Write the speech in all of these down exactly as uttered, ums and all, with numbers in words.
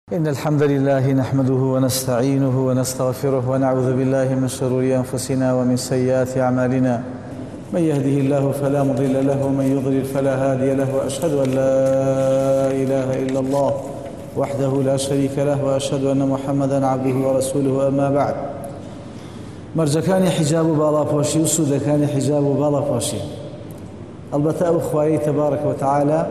إن الحمد لله نحمده ونستعينه ونستغفره ونعوذ بالله من شرور أنفسنا ومن سيئات أعمالنا. من يهده الله فلا مضل له ومن يضلل فلا هادي له، وأشهد أن لا إله إلا الله وحده لا شريك له، وأشهد أن محمدا عبده ورسوله. أما بعد، مرجكاني حجاب بالا بوشي وسودكاني حجاب بالا بوشي البته أخوائي تبارك وتعالى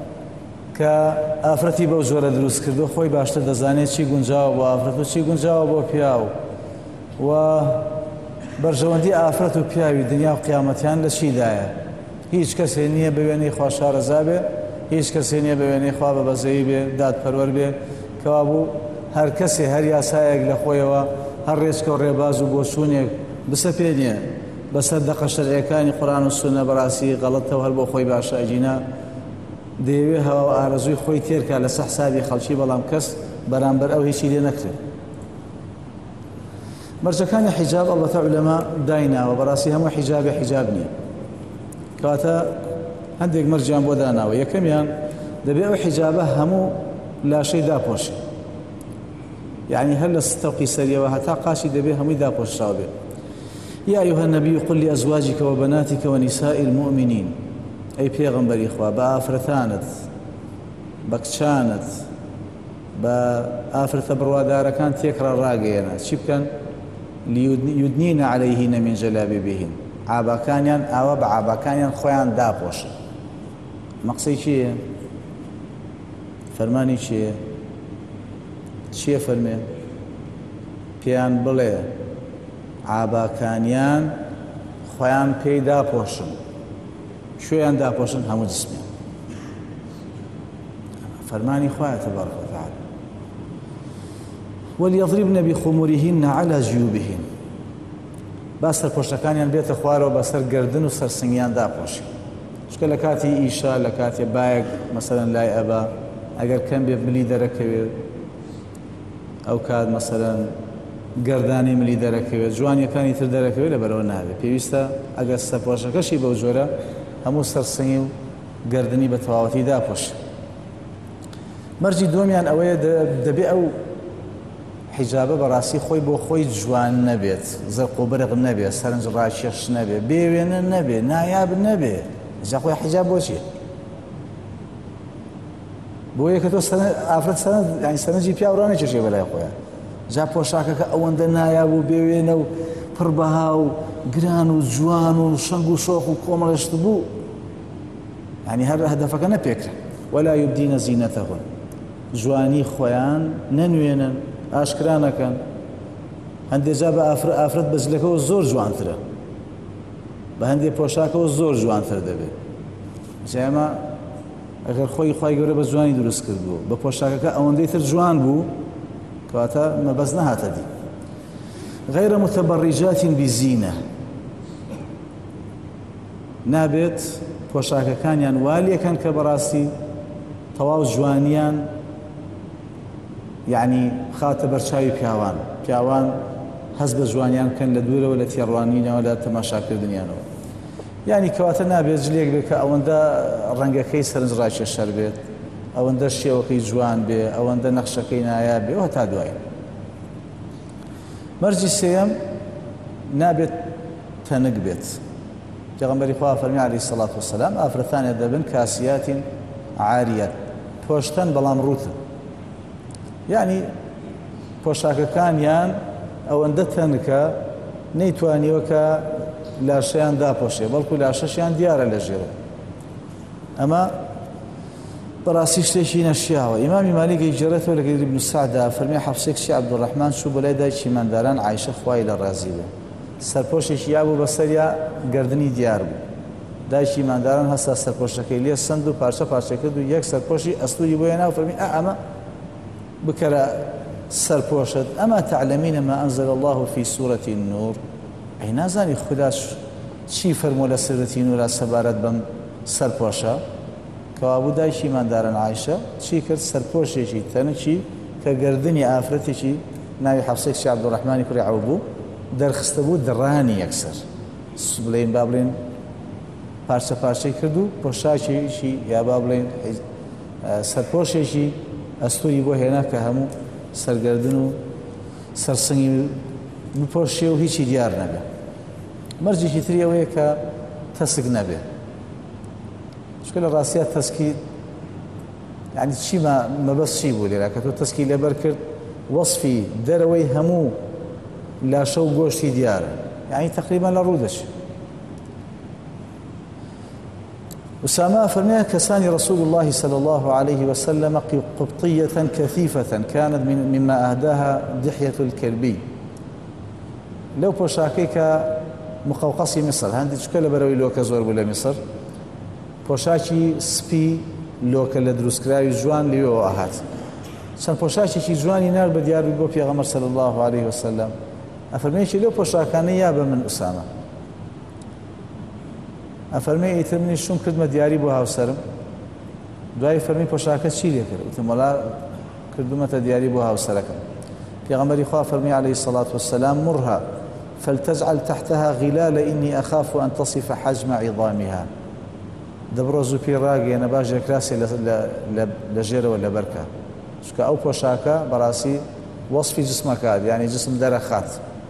كأفرتي بوجورة دروس كردو خوي باشتر دزاني چی گنجاو بو أفرتو چی گنجاو بو پیاو و برجواندی أفرتو پیاوی دنیا و قیامتیان لشی دایا. هیچ کسی نیه بوینی خواه شارزا بی، هیچ کسی نیه بوینی خواه ببزهی بی، داد پرور بی، کوابو هر کسی هر یاسایگ لخوی و هر ریسک و ریباز و بوشونی بسپینیه بسردق شرعیکانی قرآن و سنة براسی غلطه و هر بو خوی باشا اجینا دەیەوێ هەوا ئارەزووی خۆی تێرکا لە سەحسابی خەڵکی، بەڵام کەس بەرامبەر ئەو هیچی لێ نەکرێت. مەرجەکانی حیجاب ئەڵبەتە عولەما دایناوە، بەڕاستی هەموو حیجابی حیجاب نییە، کەواتە هەندێک مەرجیان بۆ داناوە. یەکەمیان دەبێ ئەو حیجابە هەموو لاشەی داپۆشێ، یعنی هەر لە ستەوقی سەریەوە هەتا قاشی دەبێ هەمووی داپۆشراوە بێ. یا ئەیها النەبی قل لأزواجك وبناتك ونساء المؤمنين، ئەی پێغەمبەری خوا بە ئافرەتانت بە کچانت بە ئافرەتە بڕوادارەکان تێکڕە ڕاگەیەنە چی بکەن؟ لیودنینە عەلەیهینە من جەلابیبیهین، ئاباکانیان ئاوا بە ئاباکانیان خۆیان داپۆشن. مەقسەی چییە؟ فەرمانی چییە؟ چییە فەرمێ؟ پێیان بڵێ ئاباکانیان خۆیان پێی داپۆشن، شویان داپۆشن هەموو جسمیان. فەرمانی خوایە تەبارەکە وتەعالە. وەلیەضریبنە بخمورهن عەلی جیوبهن، با سەرپۆشەکانیان بێتە خوارەوە بەسەر گردن و سەرسنگیان داپۆشی. چکە لە کاتی ئیشا لە کاتێ بایەک مەسەلەن لای ئەبا ئەگەر کەم بێ ملی دەرەکەوێت، ئەو کات مەسەلەن گەردانی ملی دەرەکەوێت، جوانیەکانی تر دەرەکەوێت، لەبەرەوە نابێت. پێویستە ئەگەر سەرپۆشەکەشی بەو جۆرە هەموو سەرسنگی و گردنی بە تەواوەتی داپۆش. مەرجی دووەمیان ئەوەیە دەبێ ئەو حیجابە بەڕاستی خۆی بۆ خۆی جوان نەبێت، زەرق و بەرق نەبێت، سەرنج ڕاکێش نەبێت، بێوێنە نەبێت، نایاب نەبێت. جا خۆی حیجاب بۆ چیە؟ بۆیە کە تۆ ئافرەت سەرنجی پیاوڕا نەکێشێ بەلای خۆیان. جا پۆشاکەکە ئەوەندە نایاب و بێوێنە و پڕبەها و گران و جوان و شەنگ و شۆخ و کۆمەڵشت بوو، یعنی هەر هەدەفەکە نەپێکرا. ولا یبدینە زینەتەهن، جوانی خۆیان نەنوێنن، ئاشکرا نەکەن. هەندێک جا بە ئافرەت بەجلەکەەوە زۆر جوانترە، بە هەندێک پۆشاکەوە زۆر جوانتر دەبێت. جا ئێمە ئەگەر خۆی خوای گەورە بە جوانی دروست کردبوو، بە پۆشاکەکە ئەوەندەی تر جوان بوو، کەواتە مەبەست نەهاتە دی. غير متبرجات بزينة، نابێت پۆشاکەکانیان والیەکەن کە بەڕاستی تەواو جوانیان یعنی خاتە بەرچاوی پیاوان، پیاوان هەست بە جوانیان کەن لە دوورەوە لە تێڕوانینەوە لە تەماشاکردنیانەوە. یعنی کەواتە نابێت جلێک بێت کە ئەوەندە ڕەنگەکەی سەرنج ڕاکێشەر بێت، ئەوەندە شێوەکەی جوان بێ، ئەوەندە نەخشەکەی نایاب بێ، و هەتا دوایە. مەرجی سێیەم نابێت تەنک بێت. پێغەمبەری خوا فەرمی عەلەیهی سەڵات وەسەلام ئافرەتانێک دەبن کاسیاتین عاریەت، پۆشتن بەڵام ڕوتن، یعنی پۆشاکەکانیان ئەوەندە تەنکە نەیتوانیوە کە لاشەیان داپۆشێ، بەڵکو لاشەشیان دیارە لە ژێرە. ئەمە بەڕاستی شتێکی نەشیاوە. ئیمامی مالیک گەیجێڕێتەوە لە گەیری ابن سعدا فەرمی حەفسەی کچی عەبدوڕەحمان چوو بۆ لای دایکی مانداران عایشە خوای لە ڕازی بێ، سەرپۆشێکی یابوو بەسەریا گردنی دیار بوو. دایکی مانداران هەستا سەرپۆشەکەی لێ سند و پارچە پارچە کرد و یەک سەرپۆشی ئەستوری بۆ هێنا و فەرمی ئەمە بکەرە سەرپۆشت. ئەما تعلەمینە ما ئەنزەل الله فی سوورەتی النور، ئەی نازانی خوددا چی فەرمووە لە سوورەتی نورا سەبارەت بەم سەرپۆشە؟ کەوابوو دایکی مانداران عایشە چی کرد؟ سەرپۆشێکی تەنکی کە گردنی ئافرەتێکی ناوی حەفسەی کچی عەبدوڕەحمانی کوڕی عەوف بوو دەرخستە بوو، دڕانی یەکسەر بڵێن با بڵێن پارچە پارچەی کرد و پۆشاکێکی یا با بڵێن سەرپۆشێکی ئەستوری بۆ هێنا کە هەموو سەرگەردن و سەرسنگی بپۆشێ و هیچی دیار نەبێ. مەرجێکی تری ئەوەیە کە تەسک نەبێ، چکە لە ڕاستیە تەسکی یعنی چی مەبەست چی بوو لێرە کە تۆ تەسکی لەبەر کرد وەصفی دەرەوەی هەموو لاشە و گۆشتی دیارە، یعنی تقریبا لە ڕوو دەچێت. أسامة فرماها كسان رسول الله صلى الله عليه وسلم قبطية كثيفة كانت من مما أهداها دحية الكلبي. لو بوشاكيك مقوقصي مصر هندي شكل بروي لوكا زور بلا مصر بوشاكي سبي لوكا لدروسكراوي جوان ليو أهات سن بوشاكي جواني نار بديار بيقو في غمر صلى الله عليه وسلم أفرميشي لو بوشاكاني يابا من أسامة ئەفەرمێ ئیتر منی شوم کردمە دیاری بۆ هاوسەرم، دوای فەرمی پۆشاکە چی لێ کرد؟ وتم وەڵا کردومەتە دیاری بۆ هاوسەرەکەم. پێغەمبەری خوا فەرمی عليه الصلاة والسلام مرها فلتجعل تحتها غلال إني أخاف أن تصف حجم عظامها. دەبڕۆ زوو پێی ڕاگەێنە باش ێکراسێ لە ژێرەوە لە بەرکە، چکە ئەو پۆشاکە بەڕاستی وەصفی جسمەکات، یعنی جسم دەرەخات.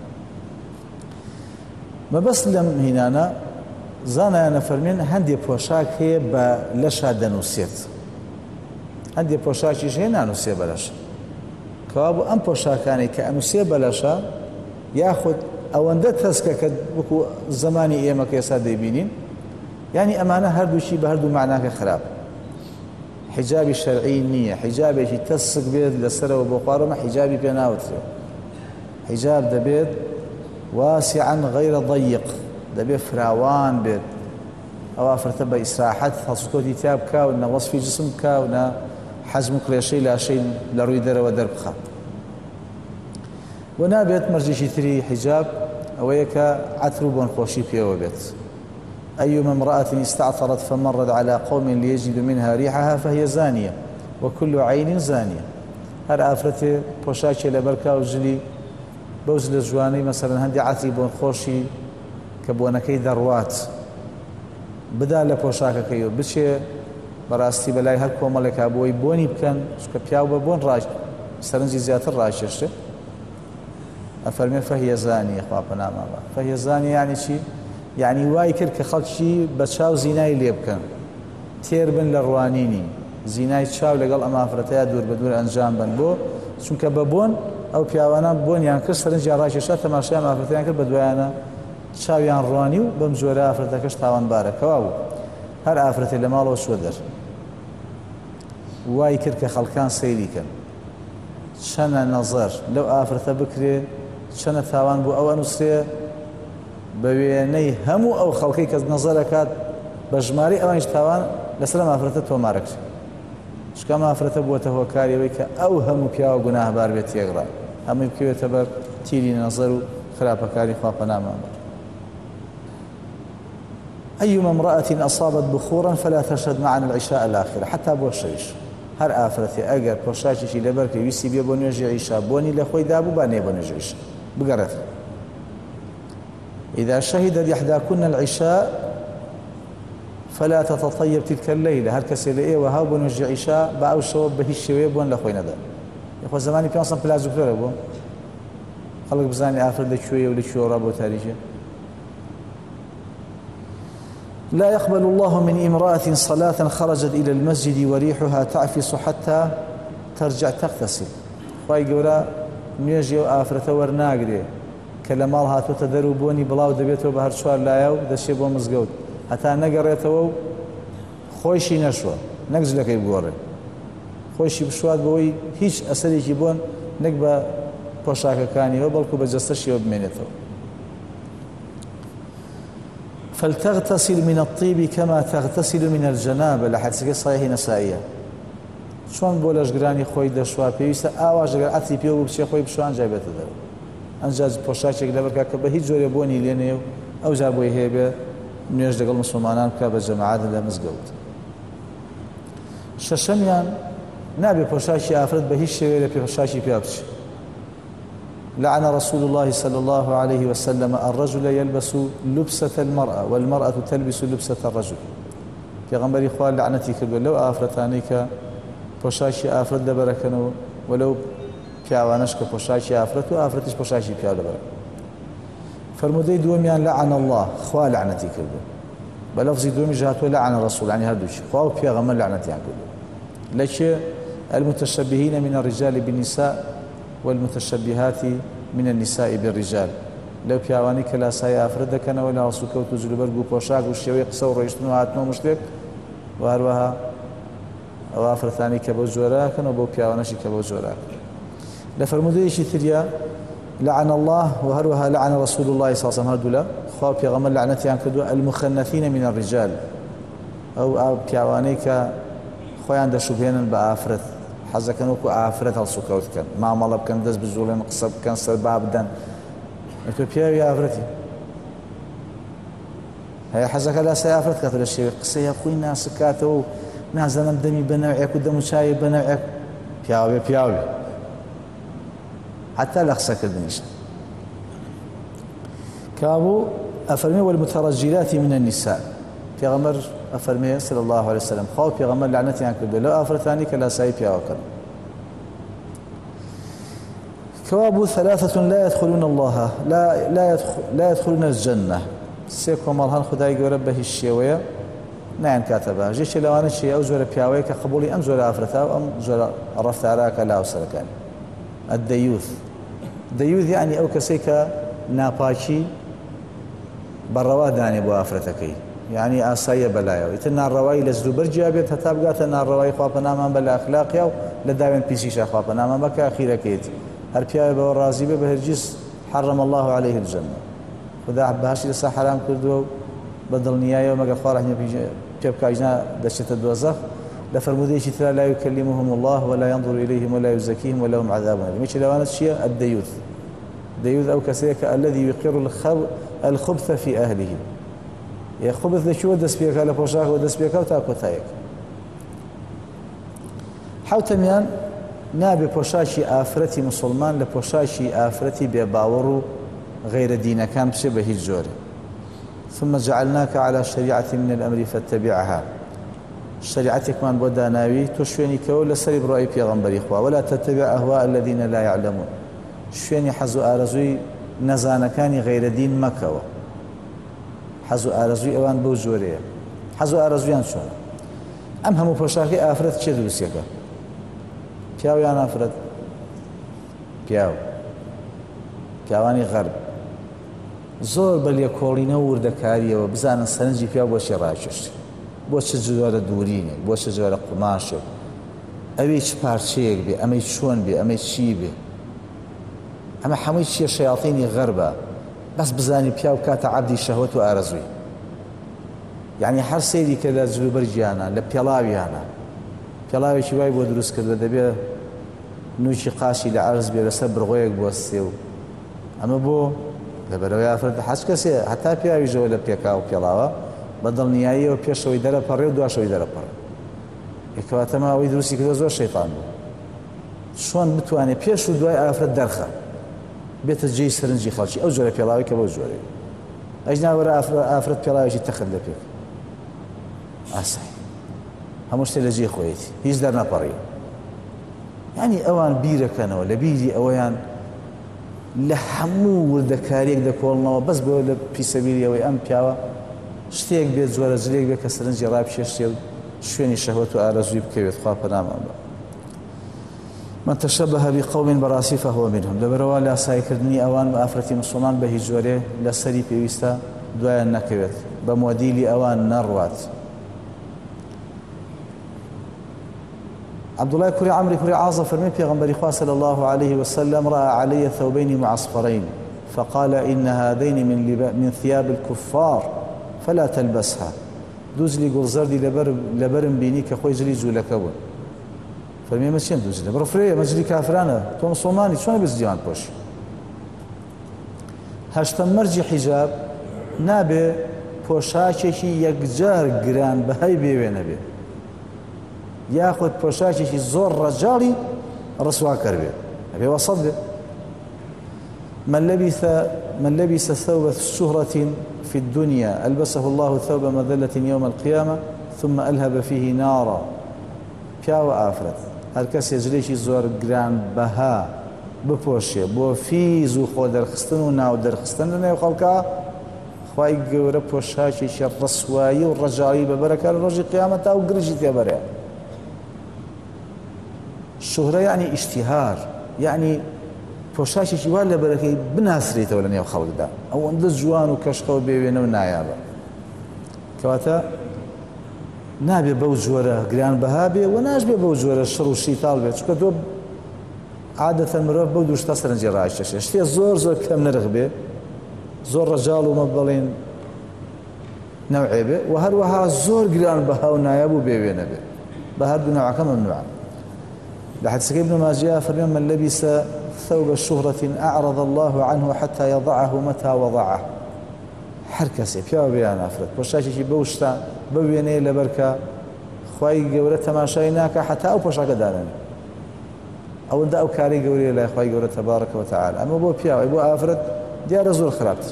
مەبەست لەم هینانە زانایانە فەرمێن هەندێک پۆشاک هەیە بە لەشا دەنووسێت، هەندێک پۆشاکیش هەیە نانووسێ بە لەشە، کەوا بوو ئەم پۆشاکانی کە ئەنووسێ بە لەشە یاخود ئەوەندە تەسکە کە وەکو زمانی ئێمە کە ئێستا دەیبینین، یعنی ئەمانە هەردووشی بە هەردوو معناکە خراپ. حیجابی شەرعی نییە، حیجابێکی تەسک بێت لەسەرەوە بۆ خوارەوە حیجابی پێ ناوترێت. حیجاب دەبێت واسعا غەیرە ضەیق، دەبێت فراوان بێت، ئەو ئافرەتە بە ئیسراحەت هەڵسوکۆتی تیا بکا و نە وەصفی جسم بکا و نە حەزم و کڵێشەی لاشەی لە ڕووی دەرەوە دەربخات. و نابێت مەرجێکی تری حیجاب ئەوەیە کە عەتر و بۆنخۆشی پێوە بێت. أيما امرأة استعطرت فمرت على قوم ليجد منها ريحها فهي زانية وكل عين زانية. هەر ئافرەتێ پۆشاکێ لەبەرکا و ژلی بەوز لە جوانەی مەسەڵەن هەندی عەتری بۆنخۆشی کە بۆنەکەی دەڕوات بدا لە پۆشاکەکەی و بچێ بەڕاستی بەلای هەر کۆمەڵێکا بۆی بۆنی بکەن، چکە پیاو بە بۆن سەرنجی زیاتر ڕاکێشتێ. ئەفەرمێ فەهیە زانیە، خوا پەنامان بە. فەهیە زانیە یعنی چی؟ یعنی وای کرد کە خەڵکی بە چاو زینای لێ بکەن، تێر بن لە ڕوانینی زینای چاو لەگەڵ ئەم ئافرەتەیە دوور بە دوور ئەنجام بن، بۆ چونکە بە بۆن ئەو پیاوانە بۆنیان کرد سەرنجیان ڕاکێشا تەماشای ئەم ئافرەتەیان کرد، بە دوایانە چاویان ڕوانی و بەم جۆرە ئافرەتەکەش تاوانبارە. کەوا بوو هەر ئافرەتێ لە ماڵەوە چوە دەر وای کرد کە خەڵکان سەیریکەن، چەنە نەزەر لەو ئافرەتە بکرێ، چەنە تاوان بوو ئەوە نووسێ بە وێنەی هەموو ئەو خەڵکەی کە نەزەرەکات بە ژماری ئەوانش تاوان لەسەر ئەم ئافرەتە تۆمارەکرێ، چکە ئەم ئافرەتە بووەتە هۆکاریەوەی کە ئەو هەموو پیاوە گوناهبار بێت تێگڕا، هەمووی بکەوێتە بەر تیری نەزەر و خراپەکاری خوا پەنامان بە. أيما امرأة أصابت بخورا فلا تشهد معنا العشاء الآخرة حتى بۆ شەویش. هەر ئافرەتێ ئەگەر پۆشاکێکی لەبەر کە ویستی بێ بۆ نوێژی عیشا بۆنی لە خۆی دابوو با نێ بۆ نوێژی عیشا بگەڕێت. إذا شهدت إحداكن العشاء فلا تتطيب تلك الليلة. هەر کەسێ لە ئێوە هاو بۆ نوێژی عیشا با ئەو شەوە بە هیچ شێوەیە بۆن لە خۆی نەدا. خۆ زمانی پێ ئەسڵەن پلازۆکتۆرە بوو خەڵک بزانێ ئافرەت لەکوێیە و لەکوێوە بۆ تاریکێ. لا يقبل الله من امرأة صلاة خرجت إلى المسجد وريحها تعفص حتى ترجع تغتسل. خوای گەورە نوێژی و ئافرەتە وەرناگرێ کە لە ماڵ هاتوۆتە دەر و بۆنی بڵاو دەبێتەوە بە هەر چوار لایە و دەچێ بۆ مزگەوت هەتا نەگەڕێتەوە و خۆیشی نەشوە، نەک جلەکەی بگۆڕێ، خۆشی بشوات بەوەی هیچ ئەسەرێکی بۆن نەک بە پۆشاکەکانیەوە بەڵکو بە جەستەشیەوە بمێنێتەوە. فلتغتسل من الطيب كما تغتسل من الجنابة لحديث صحيح نسائية. چۆن بۆ لەشگرانی خۆی دەشوا پێویستە ئاواش ئەگەر عەتری پێ و بچێ خۆی بشوان جای بێتە دەرەوە. ئەنجا پۆشاکێک لەبەرکا کە بە هیچ جۆرێ بۆنی لێ نێ و ئەو جار بۆی هەیە بێ نوێژ لەگەڵ مسلمانان بکە بە جەماعەت لە مزگەوت. شەشەمیان نابێ پۆشاکی ئافرەت بە هیچ شێوەیە لە پۆشاکی پێ بچێ. لعن رسول الله صلى الله عليه وسلم الرجل يلبس لبسة المرأة والمرأة تلبس لبسة الرجل. پێغەمبەری خوا لعنەتی کردووە لەو ئافرەتانەی کە پۆشاکی ئافرەت دەبەرەکەنەوە وەلەو پیاوانەش کە پۆشاکی ئافرەت و ئافرەتیش پۆشاکی پیاو دەبەرە. فرمودەی دووەمیان لەعن الله، خوا لعنەتی کردو. بە لەفزی دووەمیش هاتووە لەعن ڕەسوول، یعنی هەردووچی خوا و پێغەمبەر لعنەتیان کردو. لەکێ المتشبهین من الرجال بالنساء والمتشبهات من النساء بالرجال، لەو پیاوانی کە لاسای ئافرەت دەکەنەوە لە هەڵسوکەوت و جلوبەرگ و پۆشاک و شێوەی قسە و ڕۆیشتن و هاتنەوە مشتێک، و هەروەها ئەو ئافرەتانی کە بەو جۆراکەن و بەو پیاوانەشی کە بەو جۆراکەن. لە فرمودەیەکی تریا لعن الله و هەروەها لعن رسول الله صلی الله علیه و سلم، هەردوو لە خوا و پێغەمبەر لعنەتیان کردووە المخنثین من الرجال، ئەو پیاوانەی کە خۆیان دەشوبهێنن بە ئافرەت، حەزەکەن وەکو ئافرەت هەڵسوکەوت بکەن، مامەڵە بکەن، دەست بجوڵێن، قسە بکەن، سەربا بدەن. تۆ پیاوی ئافرەتی هەیە حەزەکە لاسای ئافرەت کاتە لە شێوەی قسەیە خۆی ناسکاتەوە و نازانم دەمی بە نەوعێک و دەم و چاوی بە نەوعێک، پیاوێ پیاوێ حتى لە قسەکردنیش. کابوو ئەفەرمێ والمترجلات من النساء، پێغەمبەر ئەفەرمێ صلی الله عليه وسلم خوا و پێغەمبەر لعنەتیان کردو لەو ئافرەتانی کە لاسایی پیاوەکەن. كوابو ثلاثة لا يدخلون الله لا لا يدخل لا يدخلون الجنة، سێ کۆمەڵ هەن خودای گەورە بە هیچ شێوەیە نایان کاتە باش. یەکێ لەوانە چیە؟ ئەو جۆرە پیاوەیە کە قبوڵی ئەم جۆرە ئافرەتە و ئەم جۆرە ڕەفتارەکە لە هاوسەرەکانی. الدەیوث، دەیوث یعنی ئەو کەسەی کە ناپاکی بەڕەوا دانێ بۆ ئافرەتەکەی، یعنی ئاساییە بەلایەوە، ئیتر ناڕەوایی لە جلوبەرجیا بێت هەتا بگاتە ناڕەوایی خواپەنامان بە لە ئەخلاقیا و لە داوێن پیسیشە خواپەنامان بە کە ئەخیرەکەیەتی هەر پیاوێ بەوە ڕازی بێ بە هەرگیز حرم الله عليه الجنة، خدا باشی لەسەر حرام کردووە و بە دڵنیایەوە مەگەر خوا ڕەحمی پێ بکاینا دەچێتە دۆزەخ. لە فرمودەیەکی ترا لا يكلمهم الله ولا ينظر إليهم ولا يزكيهم ولهم عذاب أليم. یەکێ لەوانە چییە؟ الدەیوث. دەیوث ئەو کەسەیە کە الذي يقر الخبث في أهله، یە خبث دەچووە دەست پێکا لە پۆشاکەوە دەست پێکا و تا کۆتایەک. حوتەمیان نابێ پۆشاکی ئافرەتی مسلمان لە پۆشاکی ئافرەتی بێباوەڕ و غەیرە دینەکان بچێ بە هیچ جۆرە. ثم جعلناك على شريعة من الأمر فاتبعها، شريعتكمان بۆ داناوی تۆ شوێنی کەوە لەسەری بڕای پێغەمبەری خوا، ولا تتبع أهواء الذين لا يعلمون، شوێنی حەز و ئارەزووی نەزانەکانی غەیرە دین مەکەوە. حەز و ئارەزووی ئەوان بەو جۆرەیە. حەز و ئارەزوویان چۆنە؟ ئەم هەموو پۆشاکەی ئافرەت چێ دروستیەکە؟ پیاویان ئافرەت؟ پیاو، پیاوانی غەرب زۆر بە لێکۆڵینە و وردەکاریەوە بزانن سەرنجی پیا بۆ چی ڕاکێشت، بۆ چ جۆرە دوورینێک، بۆ چ جۆرە قوماشێک، ئەوەی چ پارچەیەک بێ، ئەمەی چۆن بێ، ئەمەی چی بێ. ئەمە هەمووی چیە؟ شەیاطینی غەربە، بەس بزانی پیا و کاتە عەبدی شەهوەت و ئارەزووی. یعنی هەر سەیری کە لە جلوبەرجیانە لە پێڵاویانە، پێڵاوێکی وای بۆ دروست کردوە دەبێ نوچی قاشی لە عەرز بێ لەسەر بڕغۆیەک بۆستێ و ئەمە بۆ لەبەرەوەی ئافرەت حەج کەسێ هەتا پیاویژەوە لە پێکا و پێڵاوە بە دڵنیاییەوە پێشەوەی دەرەپەڕێ و دواشەوەی دەرەپەڕێ. یەکەواتەمە ئەوەی دروستی کردووە زۆر شەیطان بوو. چۆن بتوانێت پێش و دوای ئافرەت دەرخە بێتە جێی سەرنجی خەڵکی ئەو جۆرە پێڵاوی کە بەو جۆرەیە. ئەجنا وەرە ئافرەت پێڵاوێکی تەخت لە پێک ئاسای هەموو شتێ لە جێ خۆیەتی هیچ دەرنەپەڕی. یعنی ئەوان بیرەکەنەوە لە بیری ئەوەیان لە هەموو وردەکاریەک دەکۆڵنەوە بەس بۆ لە پیسەبیریەوەی ئەم پیاوە شتێک بێت جۆرە جلێک بێت کە سەرنجی ڕابکێشێ و شوێنی شەهوەت و ئارەزووی بکەوێت خوا پەنامان بە. من تشبه بقوم بەڕاستی فهو منهم، لەبەرەوە لە ئاسایکردنی ئەوان بە ئافرەتی مسلمان بە هیچ جۆرێ لەسەری پێویستە دوایان نەکەوێت، بە مۆدیلی ئەوان نەڕوات. عبد الله كري عمرو كري عاص فرمي پیغمبر خدا صلى الله عليه وسلم رأى علي ثوبين معصفرين فقال إن هذين من من ثياب الكفار فلا تلبسها. دوزلي قرزردي لبر لبرم بيني كخوي جلي جولكبون. فرمي ما شين دوزلي برفري مجلي كافرانا تو مسلماني شلون بس جوان بوش. هشتم مرجي حجاب نابه پۆشاکێکی یەکجار گران بەهای بێوێنە بێ، یاخود پۆشاکێکی زۆر ڕەجاڵی ڕسواکەر بێ، ئەبێ وەسەط بێ. من لبث من لبس ثوب شهرة في الدنيا ألبسه الله ثوب مذلة يوم القيامة ثم ألهب فيه نارا. پیاوە ئافرەت هەر کەس هێزرێکی زۆر گران بەها بپۆشێ بۆ فیز و خۆ دەرخستن و ناو دەرخستن لە نێو خەڵکا خوای گەورە پۆشاکێکی ڕەسوایی و ڕەجاوی بەبەرەکە لە ڕۆژی قیامەتا و گرژی تێبەرێ. شوهرە یعنی ئیشتیهار، یعنی پۆشاکێکی وا لە بەرەکەی بناسرێتەوە لە نێو خەڵکدا، ئەوەندە جوان و کەشخەوە بێوێنە و نایابە. کەواتە نابێ بەو جۆرە گرانبەها بێ و ناشبێ بەو جۆرە شڕ و شیتاڵ بێت، چونکە تۆ عادەتەن مرۆڤ بەو دووشتە سەرنجی ڕایکێشێ، شتێ زۆر زۆر کەم نرخ بێ، زۆر ڕەجاڵ و مە بڵێن نەوعێ بێ و هەروەها زۆر گرانبەها و نایاب و بێوێنە بێ، بە هەردوو نەوعەکە مەمنوعە. لە حەدیثەکەی ابن ماجه فەرمێن من لبس ثوب شهرة أعرض الله عنه حتى يضعه متى وضعه. هەر کەسێ پیاوە بێیان ئافرەت پۆشاکێکی بەو شتە بەو وێنەیە لەبەرکە خوای گەورە تەماشای ناکە حتا ئەو پۆشاکە دانێنێ، ئەوەندە ئەو کاری گەورەیە لای خوای گەورە تەبارەکە وتەعالە. ئەمە بۆ پیاوە، بۆ ئافرەت دیارە زۆر خراپتر.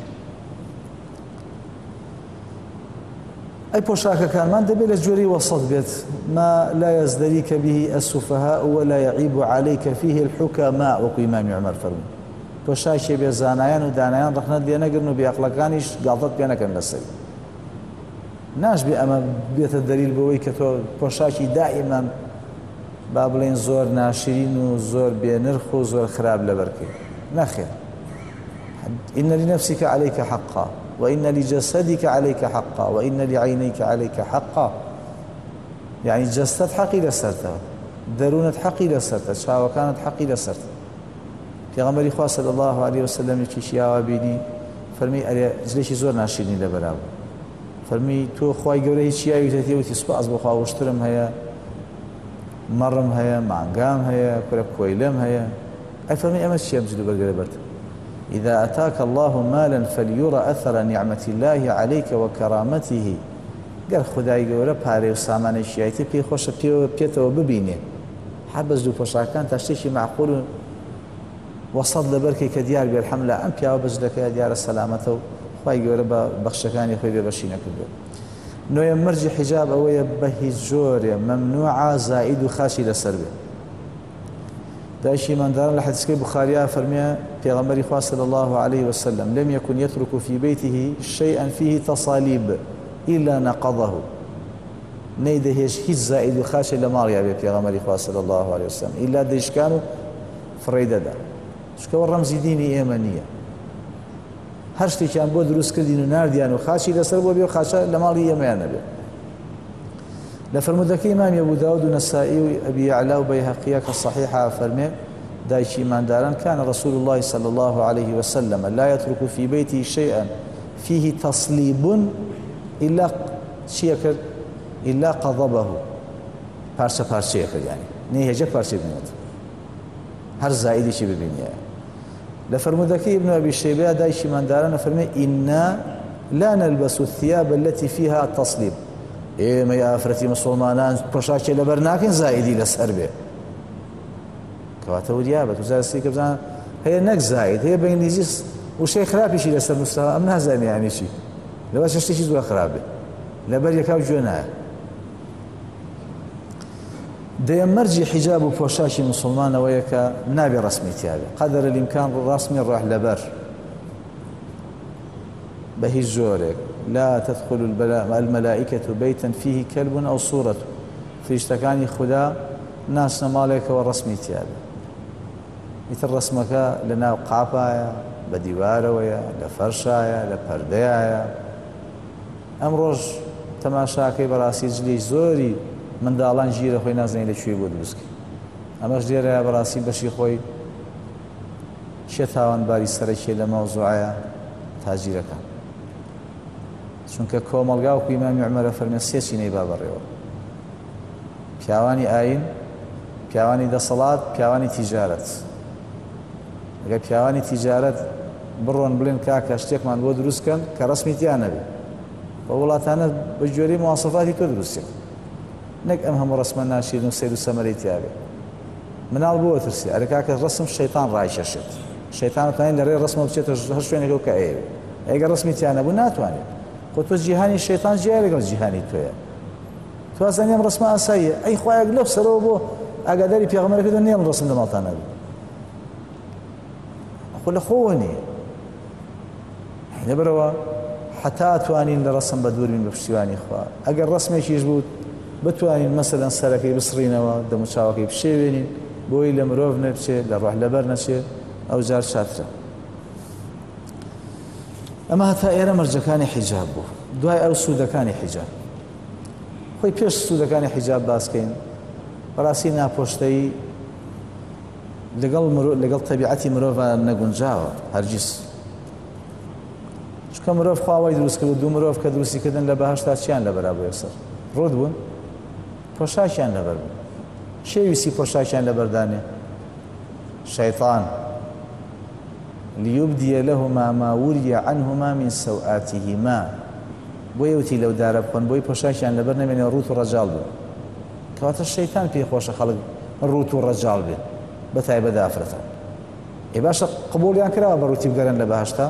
ئەی پۆشاکەکانمان دەبێت لە جۆری وەسەط بێت، ما لا يزدريك به السفهاء ولا يعيب عليك فيه الحكماء، وەکو ئیمامی عومەر فەرمووی پۆشاکی بێ زانایان و دانایان ڕەخنەت لێ نەگرن و بێعەقڵەکانیش گاڵتەت پێ نەکەن لەسەری. ناشبێ ئەمە بێتە دەلیل بەوەی کە تۆ پۆشاکی دائیمان با بڵێن زۆر ناشرین و زۆر بێنرخ و زۆر خراپ لەبەرکەی. نەخێر. إن لنفسك عليك حقا وإن لجسدك عليك حقا وإن لعينيك عليك حقا. يعني جسدت حقي لسرتها، درونت حقي لسرتها، شاوكانت حقي لسرتها. پێغەمبەری خوا صلی الله عليه وسلم کیشیاوە بینی فەرمی ئەرێ جلێکی زۆر ناشرینی لەبەراو، فەرمی تۆ خوای گەورە هیچ یاویتەتی وتی سوپاس بۆ خوا وشترم هەیە، مەڕم هەیە، مانگام هەیە، کورە کۆیلەم هەیە. ئەی فەرمی ئەمە چییە بجل و بەرگەرە بەرت؟ إذا أتاك الله مالا فليرى أثر نعمة الله عليك وكرامته. گەر خدای گەورە پارەی و سامانێکیایەتی پێی خۆشە پێتەوە ببینێ، هەر بەس دوو پۆشاکان تا شتێکی معقول و وەسەط لەبەرکەی کە دیار بێ الحەمدلله ئەم پیاوە بەجلەکەیە دیارە سەلامەتە و خوای گەورە بە بەخشەکانی خۆی بێبەشی نەکردووە. نۆیەم مەرجی حیجاب ئەوەیە بە هیچ جۆرێ مەمنوعە زائید و خاچی لەسەر بێ. دایشی مانداران لە حەدیثەکەی بوخاریە فەرمیە پێغەمبەری خوا صلی الله عليه وسلم لم يكن يترك في بيته شيئا فيه تصاليب إلا نقضه. نەیدەهێش هیچ زائید و خاچی لە ماڵیا بێ پێغەمبەری خوا صلی الله عليه وسلم ئیلا دەیشکان و فڕێی دەدا، چکەوە ڕەمزی دینی ئێمە نییە. هەر شتێکیان بۆ دروستکردین و ناردیان و خاچی لەسەر بۆ بێ و خاچە لە ماڵی ئێمەیان نەبێ. لە فرمودەکەی ئیمامی ئەبوو داود و نەسائی و ئەبی یەعلا و بەیهەقیە کە صحیحە فەرمێ دایکی مانداران كان رسول الله صلى الله عليه وسلم لا يترك في بيته شيئا فيه تصليب إلا شيئا إلا قضبه. پارچە پارچەیە کرد، یعنی نەیهێجە پارچەی بنێت، هەر زائیدێکی ببینیە. لە فرمودەکەی ابن أبي شيبة دایکی مانداران فەرمێ إنا لا نلبس الثياب التي فيها التصليب. ئێمە ئافرەتی مسلمانان پۆشاکێ لەبەر ناکەین زائیدی لەسەر بێ، کەواتە وریابەت و زارستی کە بزانە هەیە نەک زائید هەیە بە ئینگلیزی وشەی خراپیشی لەسەر نووسراوە، ئەم نازانێ یانی چی، لەبەر شتێکی زۆر خراپ بێ، لەبەر یەکاو گوێ نایە. دەیەم مەرجی حیجاب و پۆشاکی مسلمانەوەیە کە نابێ ڕەسمی تیابێ، قەدەر الإمکان ڕەسمی ڕاح لەبەر بە هیچ جۆرێک. لا تدخل الملائكة بيتا فيه كلب أو صورة. فریشتەکانی خوددا ناچنە ماڵێکەوە ڕەسمی تیابێ، ئیتر ڕەسمەکە لە ناو قاپایە، بە دیوارەوەیە، لە فەرشایە، لە پەردەیایە. ئەم ڕۆژ تەماشاکەی بەڕاستی جلەی زۆری منداڵان ژیرە خۆی نازانێت لەکوێ بۆ دروستکە. ئەمەش لێرەیە بەڕاستی بەشی خۆی چێ تاوانباری سەرەکیە لە مەوزوعەیە تاجیرەکان، چونکە کۆمەڵگا وەکو ئیمامی عومەرە فەرمێ سێ چینەی با بەڕێوە: پیاوانی ئاین، پیاوانی دەسەڵات، پیاوانی تیجارەت. ئەگەر پیاوانی تیجارەت بڕۆن بڵێن کاکە شتێکمان بۆ دروستکەن کە ڕەسمی تیان نەبێ، بە وڵاتانە بە جۆرەی مواسەفاتی تۆ دروستێک، نەک ئەم هەموو ڕەسمە ناشرین و سەیر و سەمەرەی تیابێ. مناڵ بۆ ترسی ئەرە کاکە ڕەسم شەیتان ڕایکێشێت، شەیتان دەتوانێت لەڕێی ڕەسمە بچێتە هەر شوێنێکەوە کە ئەیەوێ. ئەگەر ڕەسمی تیان نەبوو ناتوانێت، خۆ تۆ جیهانی شەیتان جیا لەگەڵ جیهانی تۆیە. توازن ئەم ڕسمە ئاساییە ئەی خوایەک لەو سەرەوە بۆ ئاگاداری پێغەمبەرەکەی نێڵ ڕسم لە ماڵتان نەبێت خۆ لە خۆوە نییە لەبەرەوە حتا توانین لە ڕسم بە دوور بین بە پشتیوانی خوا ئەگەر ڕسمێکیش بوو بتوانین مەسەلەن سەرەکەی بسڕینەوە دەموچاوەکەی بشێوێنین بۆی لە مرۆڤ نەبچێت لە ڕۆح لەبەر نەچێت ئەو جار چاترە ئەمە هەتا ئێرە مەرجەکانی حیجاب بوو دوای ئەو سوودەکانی حیجاب خۆی پێش سوودەکانی حیجاب باسکەین بەڕاستی ناپۆشتەی لەگەڵ لەگەڵ تەبیعەتی مرۆڤ نەگونجاوە هەرگیز چونکە مرۆڤ خواوای دروست کرد دوو مرۆڤ کە دروستیکردن لە بەهەشتا چیان لەبەرا بۆ یەکسەر ڕوود بوون پۆشاکیان لەبەر بوون شێویستی پۆشاکیان لەبەردانێ شەیطان ليبدي لهما ما وري عنهما من سوآتهما بويوتي لو دار بخون بوي پۆشاکیان لەبەر نەمێنێ ڕوت و ڕەجاڵ بن کەواتە شەیطان پێی خۆشە خەڵک ڕوت و ڕەجاڵ بێت بەتایبەت ئافرەتە ئێ باشە قبوڵیان کراوە بە ڕووتی بگەرن لە بەهەشتا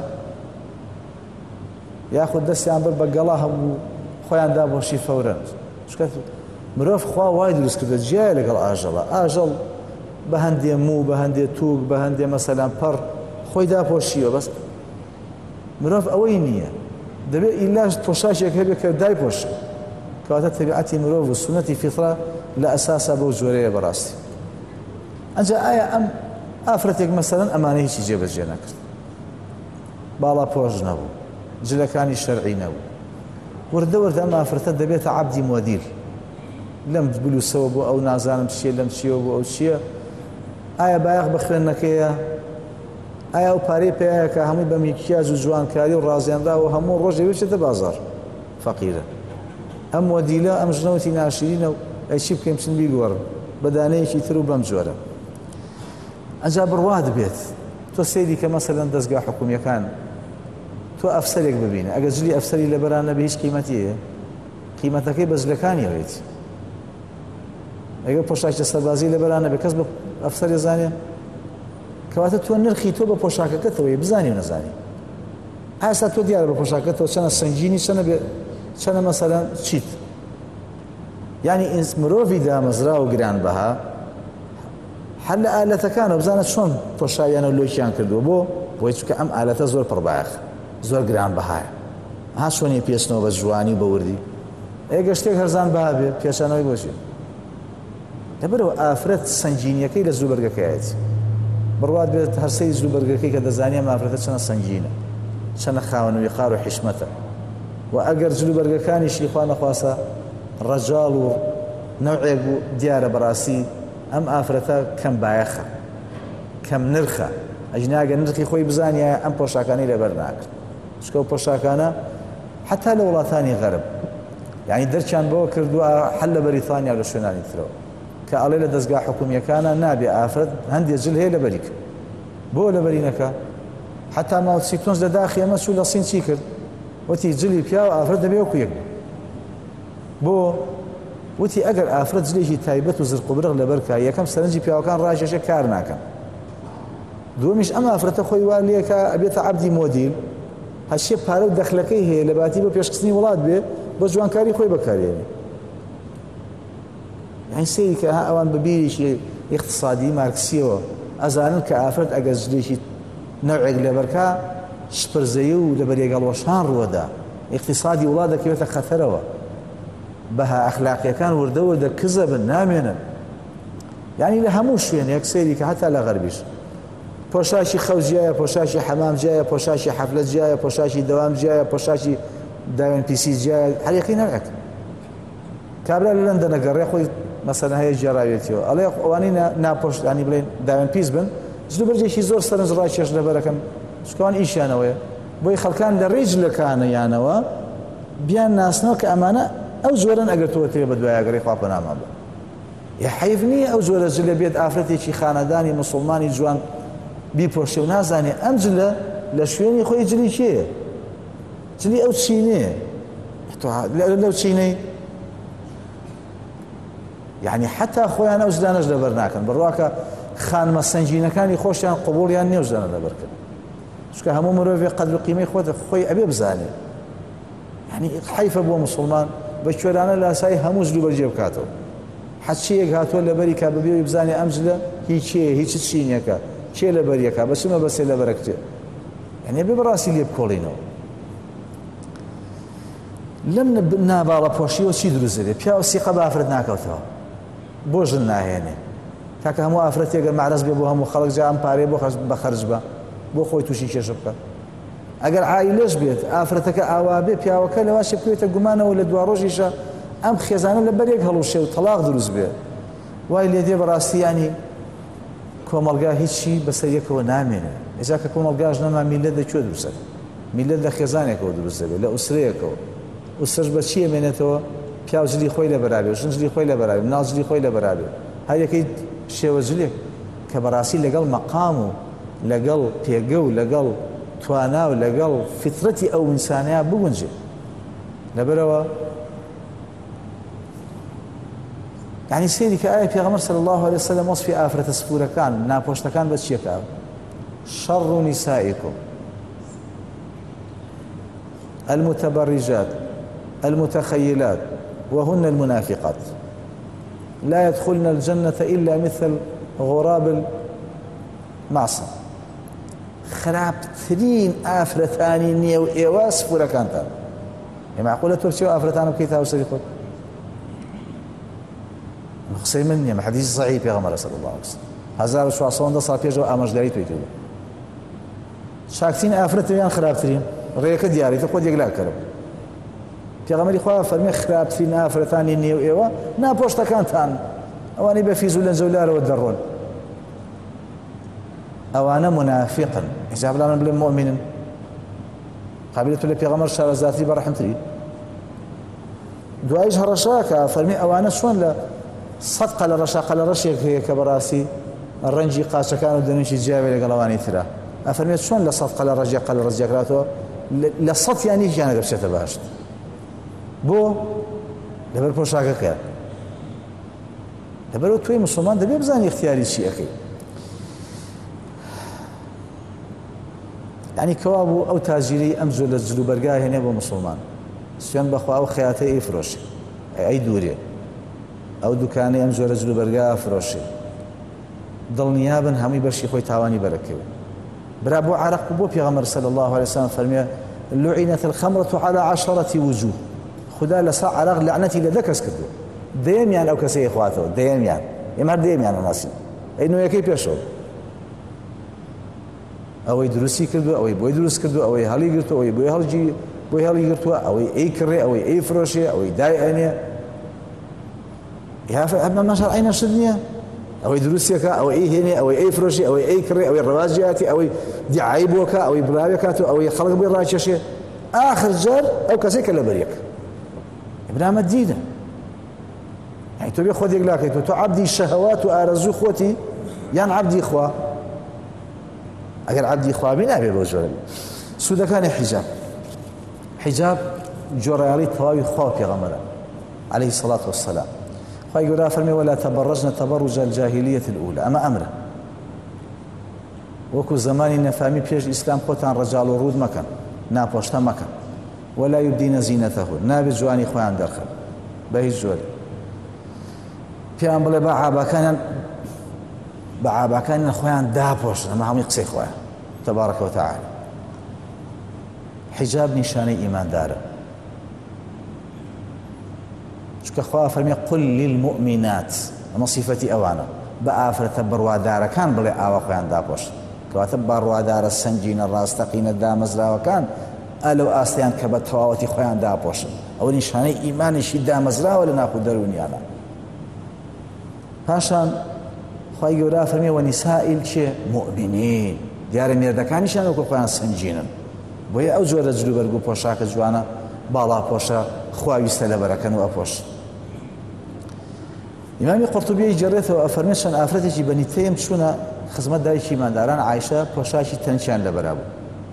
یاخود دەستیان بەر بە گەڵا هەموو خۆیان دابۆشی فەورەن چونکە مرۆڤ خوا وای دروست کردە جیایە لەگەڵ ئاژەڵە ئاژەڵ بە هەندێ موو بە هەندێ تووک بە هەندێ مەسەلەن پەڕ خۆی داپۆشیوە بەس مرۆڤ ئەوەی نییە دەبێت ئیلاش پۆشاکێک هەبێت کە دایپۆشێ کەواتە تەبیعەتی مرۆڤ و سونەتی فیترە لە ئەساسا بەو جۆرەیە بەڕاستی ئەنجا ئایا ئەم ئافرەتێک مەسەلەن ئەمانە هیچی جێبەجێ نەکرد باڵا پۆش نەبوو جلەکانی شەرعی نەبوو وردە وردە ئەم ئافرەتە دەبێتە عەبدی مۆدیل لەم بلوسەوە بۆ ئەو نازانم چییە لەم چییە بۆ ئەو چییە ئایا بایەخ بە خوێندنەکەیە ئایا ئەو پارەی پێیە کە هەمووی بە میکیاج و جوانکاری و ڕازیانداوە هەموو ڕۆژێ بچێتە بازاڕ فەقیرە ئەم مۆدیلە ئەم ژنەوتی ناشرینە و ئەی چی بکەین بچین بیگۆڕن بە دانەیەکی تر و بەم جۆرە ئەنجا بڕوا دەبێت تۆ سەیری کە مەسەلەن دەستگا حکوومیەکان تۆ ئەفسەرێک ببینە ئەگەر جلی ئەفسەری لەبەران نەبێ هیچ قیمەتیە قیمەتەکەی بە جلەکانی ئەوێت ئەگەر پۆشاکی سەربازی لەبەران نەبێ کەس بە ئەفسەری زانێ کەواتە تۆ نرخی تۆ بە پۆشاکەکەتەوەی بزانی و نەزانی ئاستا تۆ دیارە بە پۆشاکەتەوە چەنە سنگینی چەنە چەنە مەسەلەن چیت یعنی مرۆڤی دامەزرا و گرانبەها هەر لە ئالەتەکانە بزانە چۆن پۆشاویانە لۆکیان کردووە بۆ بۆی چونکە ئەم ئالەتە زۆر پڕبایەخ زۆر گرانبەهایە ها چۆنی پێچنەوە بە جوانی و بە وردی ئێگە شتێک هەرزان بەها بێ پێشانەوەی بۆچی لەبەرەوە ئافرەت سنگینیەکەی لە زووبەرگەکەیەتی بڕوات بێت هەرسەی زووبەرگەکەی کە دەزانێ ئافرەتە چەنە سنگینە چەنە خاوەنەوەی قار و حیشمەتە و ئەگەر جلوبەرگەکانیشی خوا نەخواسە ڕەجاڵ و نەوعێک بوو دیارە بەڕاستی ئەم ئافرەتە کەم بایەخە کەم نرخە ئەجناگە نرخی خۆی بزانیە ئەم پۆشاکانی لەبەر ناکرد چکە و پۆشاکانە حتا لە وڵاتانی غەرب یعنی دەرچیان بەوە کردووە هەر لە بەریتانیا و لە شوێنانی ترەوە کە ئەڵێ لە دەستگا حکوومیەکانە نابێ ئافرەت هەندێک جل هەیە لەبەری کرد بۆ لەبەری نەکە حتا ماوەتی تۆنج لە داخی ئەمە چوو لە سین چی کرد وتی جلی پیا و ئافرەت دەبێ وەکو یەک بۆ وتی ئەگەر ئافرەت جلێکی تایبەت و زرق و برق لەبەرکە یەکەم سەرنجی پیاوەکان ڕاکێشە کار ناکەن دووەمیش ئەم ئافرەتە خۆی وا لێکە ئەبێتە عەبدی مۆدیل هەشیە پارە و دەخلەکەی هەیە لە باتی بۆ پێشکەشتنی وڵات بێ بۆ جوانکاری خۆی بەکارێنێ یعنی سەیری کە ئەوان بە بیرێکی اقتصادی مارکسیەوە ئەزانن کە ئافرەت ئەگەر جلێکی نەوعێک لەبەرکە شپرزەیی و لەبەر یەگەڵوەشان ڕووەدا اقتصادی وڵات دەکەوێتە خەتەرەوە بەها ئەخلاقیەکان وردە وردە کزە بن نامێنن یعنی لە هەموو شوێنێک سەیری کە هەتا لە غەربیش پۆشاکی خەو جیایە پۆشاکی حەمام جیایە پۆشاکی حەفلەت جیایە پۆشاکی دەوام جیایە پۆشاکی داوێن پیسی جیایە هەر یەکەی نەوعێک کابرا لە لەندەن ئەگەڕێ خۆی مەسەلەن هەیە جێڕاوێتیەوە ئەڵێ ئەوانەی ناپۆشتانی بڵێن داوێن پیس بن جلوبەرجێکی زۆر سەرنج ڕاکێش لەبەرەکەن چکەوان ئیشیانەوەیە بۆی خەڵکان لە ڕێی جلەکانە یانەوە بیان ناسنەوە کە ئەمانە ئەو جۆرەن ئەگەر تۆ تێ بە دوایەگەڕی خوا پەنامان بە یا حەیف نییە ئەو جۆرە جلە بێت ئافرەتێکی خانەدانی موسڵمانی جوان بیپۆشێ و نازانێ ئەم جلە لە شوێنی خۆی جلی کێیە جلی ئەو چینەیە لەو چینەی یعنی حتا خۆیان ئەو جلانەش لەبەر ناکەن بڕواکە خانمە سەنگینەکانی خۆشیان قبوڵیان نییە جلانە لەبەرکەن چونکە هەموو مرۆڤێ قەدر و قیمەی خۆت خۆی ئەبێ بزانێ یعنی حەیفە بۆ موسڵمان بە کوێرانە لاسایی هەموو جلو بەرجێ بکاتەوە حەچەیەک هاتووە لەبەری کا بەبێ بزانێ ئەم جلە هیچ چێ هیچ چینەکە چێ لەبەریەکە بەچمە بەسێ لەبەرە کتێ یعنی بێ بەڕاستی لێ بکۆڵینەوە لەم ناباڵە پۆشیەوە چی دروست دەبێت پیا و سیقە بە ئافرەت ناکەوتەوە بۆ ژن ناهێنێ تاکە هەموو ئافرەتێکە معرەز بێ بۆ هەموو خەڵک جا ئەم پارێ بۆ بە خەرج بە بۆ خۆی تووشی کێشە بکە ئەگەر عایلەش بێت ئافرەتەکە ئاوا بێ پیاوەکە لەواشی بکوێتە گومانەوە لە دوا ڕۆژیشە ئەم خێزانە لە بەرێک هەڵوشێ و تەلاق دروست بێ وای لێ دێ بەڕاستی ینی کۆمەلگا هیچی بەسەر یەکەوە نامێنێ ئێجا کە کۆمەلگاش نەما میلەت لەکوێ دروستە میلەت لە خێزانێکەوە دروست دەبێت لە ئوسرەیەکەوە ئوسرەش بە چی ئەمێنێتەوە پیاو جلی خۆی لە بەرابێ ژن جلی خۆی لە بەرابێ مناڵ جلی خۆی لە بەرابێ هەر یەکەی شێوە جلێک کە بەڕاستی لەگەڵ مەقام و لەگەڵ پێگە و لەگەڵ توانا و لەگەڵ فترەتی ئەو ئینسانەیە بگونجێ لەبەرەوە یعنی سێری کە ئایا پێغەمبەر صلی الله علیه وسلم وەصفی ئافرەتە سپورەکان ناپۆشتەکان بە چیەکە شەڕ نسائکم المتبرجات المتخيلات وهن المنافقات لا يدخلن الجنة إلا مثل غراب المعصم خراپترین ئافرەتانی نێو ئێوە سپورەکانتان ێ معقولە تۆ بچێ ئافرەتانە بکەیت هاوسەری خۆت قسەی من نییە حەدیثی صحیح پێغەمبەر صلی الله علیه وسلم هەزار و چوارسەد و ساڵ پێشەوە ئاماژگاری تۆی کردووە چاکترین ئافرەتە یان خراپترین ڕێیەکە دیاریتە خۆت یەکلا کەرەوە پێغەمبەری خوا فەرمێ خراپترین ئافرەتانی نێو ئێوە ناپۆشتەکانتان ئەوانەی بە فیز و لەنجە و لارەوە دەڕۆن ئەوانە منافقن ئیجا بڵا من بڵێ مؤمنن قابلێت تۆ لە پێغەمبەر شارەزاتی بەڕەحمتری دوایش هەڕەشاکە فەرمی ئەوانە چۆن لە سەد قەلە ڕەشا قەلە ڕەشێک هەیە کە بەڕاستی ڕەنجی قاچەکان و دەنوشی جیاوێ لەگەڵ ئەوانی ترە ئەفەرمێت چۆن لە سەد قەلە ڕەشێک قەلە ڕەشێکراتەوە لە سەد یانی هیچیانە بچێتە باشت بۆ لەبەر پۆشاکەکە لەبەرەوە تۆی موسڵمان دەبێ بزانی اختیاری چی ئەەکەی یعنی کەوا بوو ئەو تاجیری ئەم زۆر لە جلوبەرگا هێنێ بۆ موسڵمان سوێن بەخوا ئەو خەیاتەی ئەیفرۆشێ ئەی دوورێ ئەو دوکانەی ئەم زۆرە جلوبەرگا ئەفرۆشێ دڵنیابن هەمووی بەشی خۆی تاوانی بەرەکەوێ برا بۆ عەرەق بۆ پێغەمبەر صلی الله علیه وسلم فەرمێ لعنت الخمرة على عشرة وجوه خدا لەسا عەرەق لعنەتی لە دە کەس کردووە دەیەمیان ئەو کەسەی خواتەوە دەیەمیان ئێمە هەر دەیەمیان ناسین ئەی نوێیەکەی پێشەوە ئەوەی دروستی کردووە ئەوەی بۆی دروست کردووە ئەوەی هەڵی گرتووە ئەوەی بۆی هەڵگی بۆی هەڵی گرتووە ئەوەی ئەی کڕێ ئەوەی ئەی فرۆشێ ئەوەی دای ئەنێ ئەمە مەشەر ئەی نەشت نییە ئەوەی دروستیەکە ئەوەی ئەی هێنێ ئەوەی ئەی فرۆشی ئەوەی ئەی کڕێ ئەوەی ڕەواجیاتی ئەوەی دیعایی بۆکە ئەوەی بڵاوێکاتەوە ئەوەی خەڵک بۆی ڕاکێشێ ئاخر جار ئەو کەسێک کە لەبەریەک برامە دیدە یعنی تۆ بێ خۆت یەکلاکەیتەوە تۆ عەبدی شەهەوات و ئارەزوو خۆتی یان عەبدی خوا ئەگەر عەبدی خوابی نابێ بۆ جۆرە سوودەکانی حیجاب حیجاب جۆڕەیاڵی تەواوی خوا پێغەمبەرە عليه الصلاة والسلام خوای گەورە فەرمێ ولا تبرجن تبرج الجاهلية الأولى ئەمە ئەمرە وەکو زمانی نەفامی پێش ئیسلام خۆتان ڕەجاڵ و ڕوود مەکەن ناپۆشتە مەکەن ولا يبدين زينتهن نابێت جوانی خۆیان دەرخەن بە هیچ جۆرێ پێیان بڵێ بە عاباکانیان بە عاباکانیان خۆیان داپۆشن ئەمە هەمووی قسەی خۆیان تەبارەکە وتەعالە حیجاب نیشانەی ئیماندارە چونکە خوا فەرمێ قل للمؤمنات ئەمە سیفەتی ئەوانە بە ئافرەتە بڕوادارەکان بڵێ ئاوا خۆیان داپۆشن کەواتە بە ڕوادارە سەنگینە ڕاستەقینە دامەزراوەکان ئەلەو ئاستەیان کە بە تەواوەتی خۆیان داپۆشن ئەوە نیشانەی ئیمانیشی دامەزراوە لە ناخو دەرونیانە پاشان خوای گەورە فەرمێ وەنیسائیل چێ مؤمنین دیارە مێردەکانیشیان وەکو خۆیان سەنگینن بۆیە ئەو جۆرە جلوبەرگ و پۆشاکە جوانە باڵا پۆشە خواویستە لەبەرەکەن و ئەپۆش ئیمامی قورتوبی جێڕێتەوە ئەفەرمێ چەند ئافرەتێکی بەنیتەیەم چوونە خزمەت دایکی مانداران عایشە پۆشاکی تەنچیان لەبەرا بوو